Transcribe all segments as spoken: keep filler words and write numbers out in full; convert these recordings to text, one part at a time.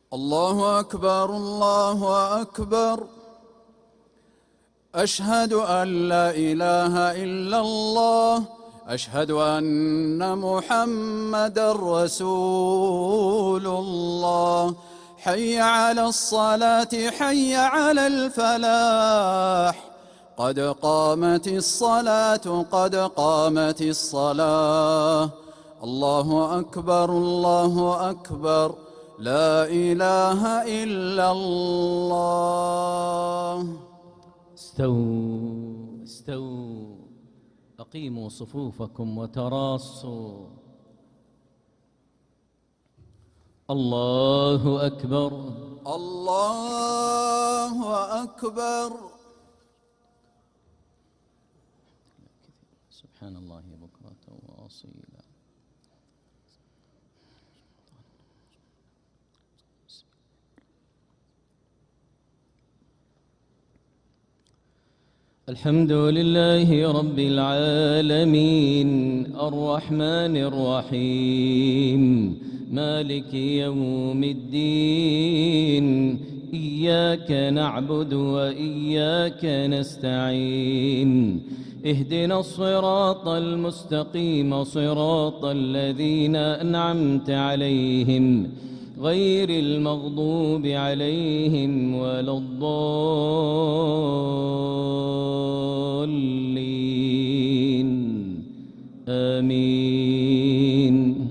الله أكبر الله أكبر. أشهد أن لا إله إلا الله. أشهد أن محمدًا رسول الله. حي على الصلاة حي على الفلاح. قد قامت الصلاة قد قامت الصلاة. الله أكبر الله أكبر. لا إله إلا الله. استووا استووا أقيموا صفوفكم وتراصوا. الله أكبر الله أكبر. سبحان الله بكرة وأصيلا. الحمد لله رب العالمين الرحمن الرحيم مالك يوم الدين. إياك نعبد وإياك نستعين. اهدنا الصراط المستقيم صراط الذين أنعمت عليهم غير المغضوب عليهم ولا الضالين آمين.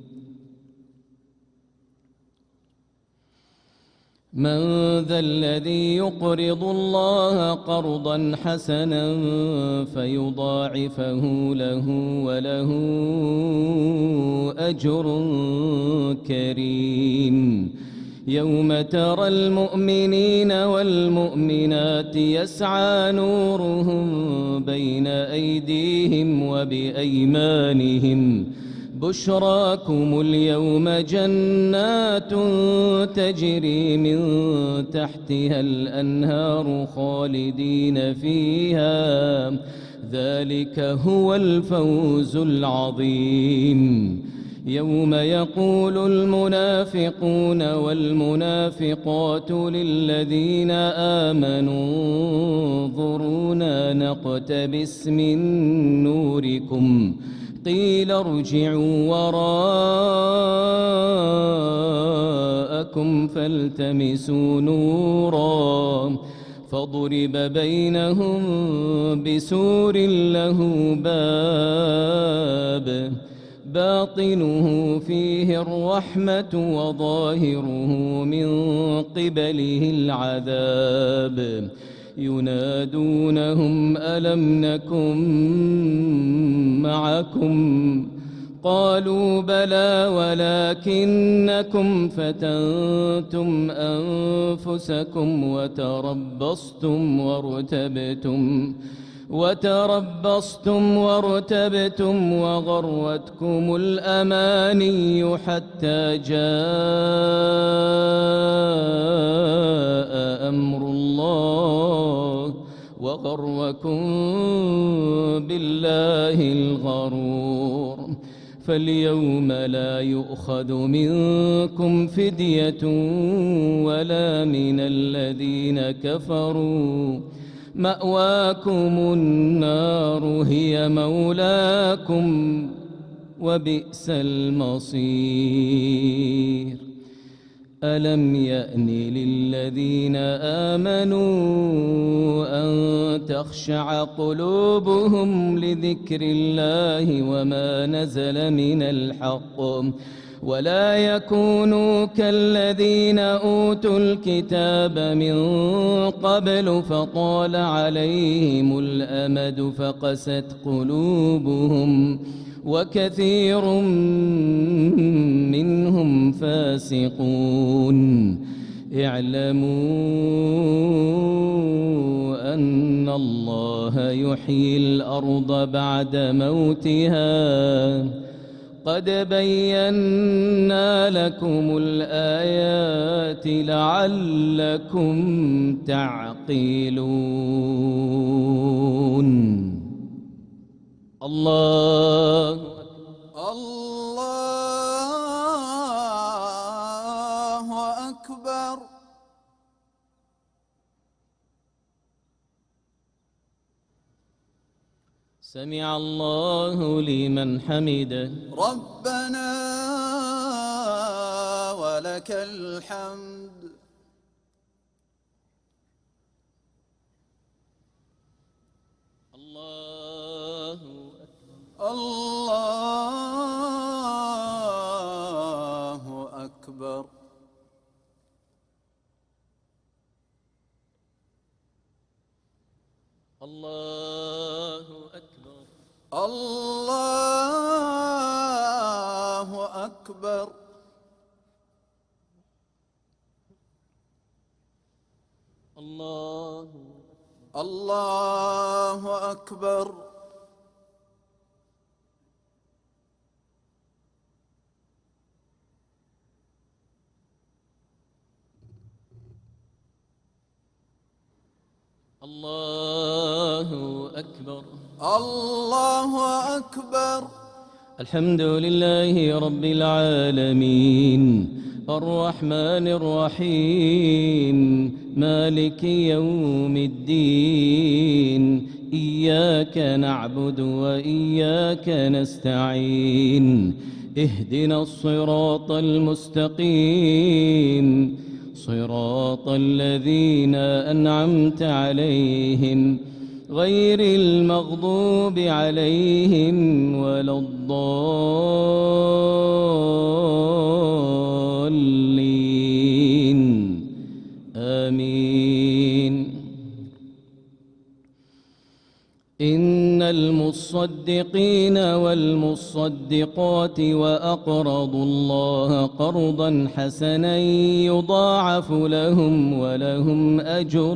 من ذا الذي يقرض الله قرضا حسنا فيضاعفه له وله أجر كريم. يوم ترى المؤمنين والمؤمنات يسعى نورهم بين أيديهم وبأيمانهم. بشراكم اليوم جنات تجري من تحتها الأنهار خالدين فيها. ذلك هو الفوز العظيم. يوم يقول المنافقون والمنافقات للذين آمنوا انظرونا نقتبس من نوركم قيل ارجعوا وراءكم فالتمسوا نورا فضرب بينهم بسور له باب باطنه فيه الرحمة وظاهره من قبله العذاب. ينادونهم ألم نكن معكم قالوا بلى ولكنكم فتنتم أنفسكم وتربصتم وارتبتم وتربصتم وارتبتم وغرتكم الأماني حتى جاء أمر الله وغركم بالله الغرور. فاليوم لا يؤخذ منكم فدية ولا من الذين كفروا. مأواكم النار هي مولاكم وبئس المصير. ألم يأن للذين آمنوا أن تخشع قلوبهم لذكر الله وما نزل من الحق ولا يكونوا كالذين أوتوا الكتاب من قبل فطال عليهم الأمد فقست قلوبهم وكثير منهم فاسقون. اعلموا أن الله يحيي الأرض بعد موتها قد بينا لكم الآيات لعلكم تعقلون. الله الله أكبر. سمع الله لمن حمده. ربنا ولك الحمد. الله أكبر. الله أكبر. الله أكبر. الله أكبر. الله الله أكبر. الله أكبر. الله أكبر. الحمد لله رب العالمين الرحمن الرحيم مالك يوم الدين إياك نعبد وإياك نستعين اهدنا الصراط المستقيم صراط الذين أنعمت عليهم غير المغضوب عليهم ولا الضالين آمين. إن المصدقين والمصدقات وأقرضوا الله قرضا حسنا يضاعف لهم ولهم أجر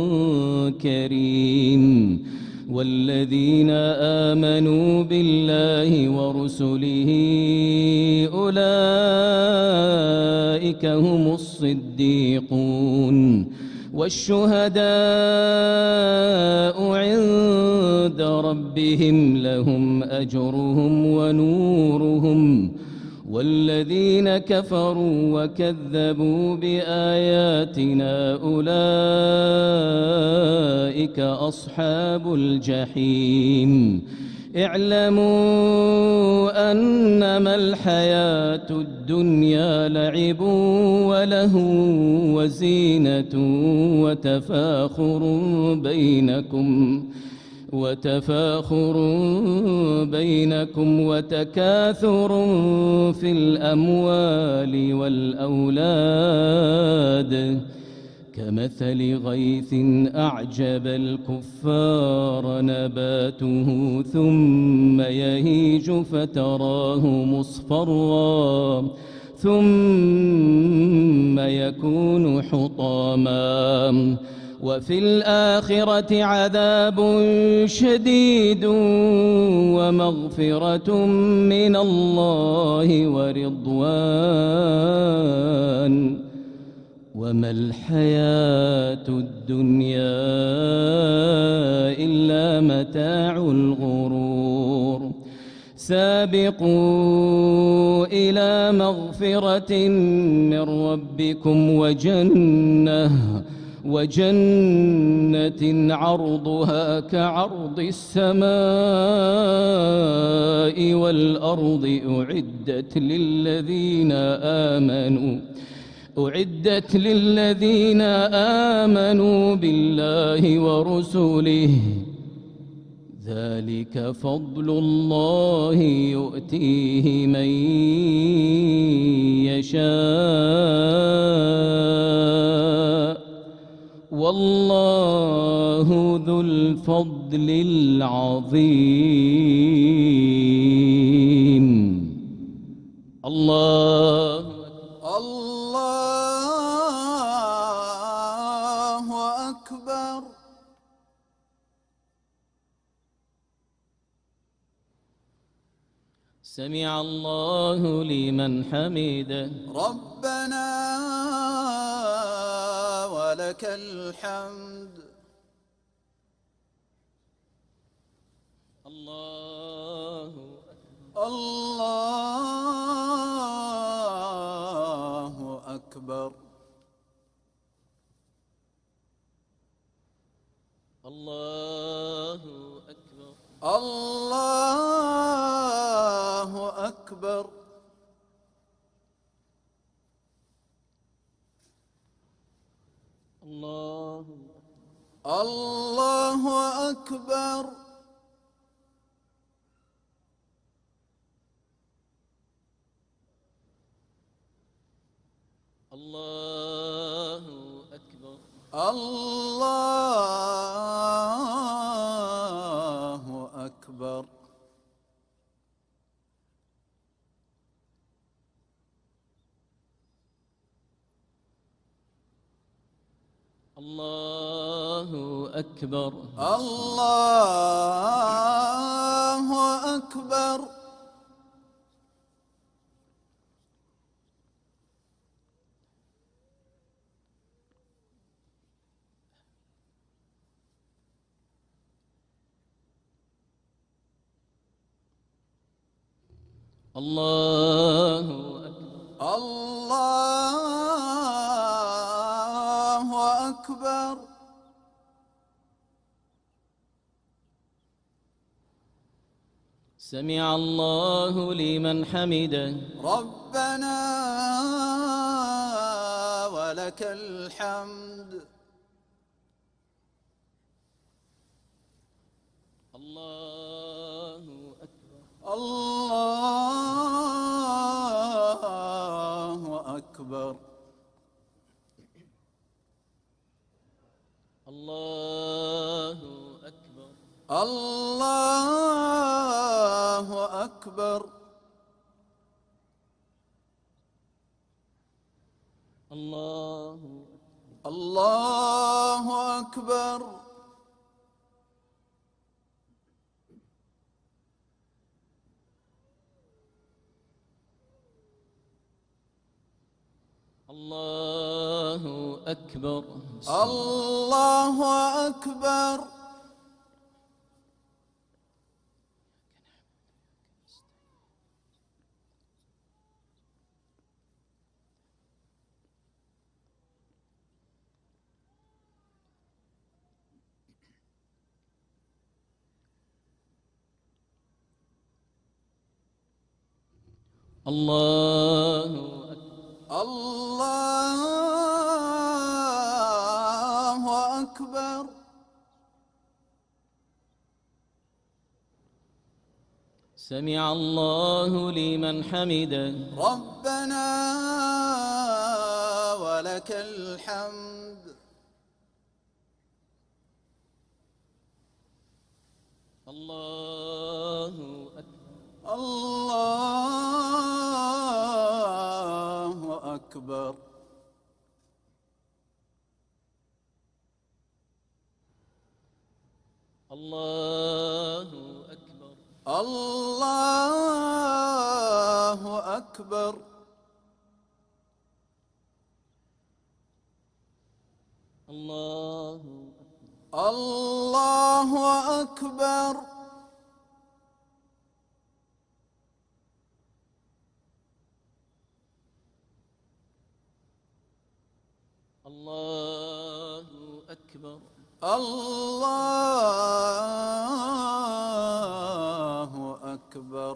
كريم. والذين آمنوا بالله ورسله أولئك هم الصديقون والشهداء عند ربهم لهم أجرهم ونورهم. والذين كفروا وكذبوا بآياتنا أولئك أصحاب الجحيم. اعلموا أنما الحياة الدنيا لعب ولهو وزينة وتفاخر بينكم وتفاخر بينكم وتكاثر في الأموال والأولاد كمثل غيث أعجب الكفار نباته ثم يهيج فتراه مصفرا ثم يكون حطاما وفي الآخرة عذاب شديد ومغفرة من الله ورضوان وما الحياة الدنيا إلا متاع الغرور. سابقوا إلى مغفرة من ربكم وجنة وجنة عرضها كعرض السماء والأرض أعدت للذين آمنوا أعدت للذين آمنوا بالله ورسله ذلك فضل الله يؤتيه من يشاء والله ذو الفضل العظيم. الله الله أكبر. سمع الله لمن حمده. ربنا ولك الحمد. الله الله أكبر. الله أكبر. الله أكبر. الله الله أكبر. الله أكبر. الله أكبر. الله أكبر. الله أكبر. الله أكبر. الله أكبر. سمع الله لمن حمده. ربنا ولك الحمد. الله أكبر. الله أكبر. الله أكبر. الله أكبر. الله الله أكبر. الله أكبر. الله أكبر. الله الله أكبر. سمع الله لمن حمده. ربنا ولك الحمد. الله أكبر. الله أكبر. الله أكبر. الله أكبر. الله الله أكبر. الله أكبر. الله أكبر.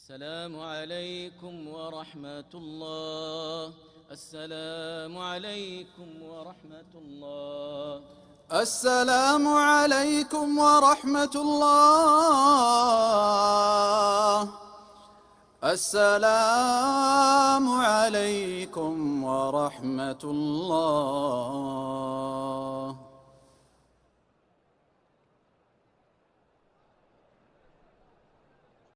السلام عليكم ورحمة الله. السلام عليكم ورحمة الله. السلام عليكم ورحمة الله. السلام عليكم ورحمة الله.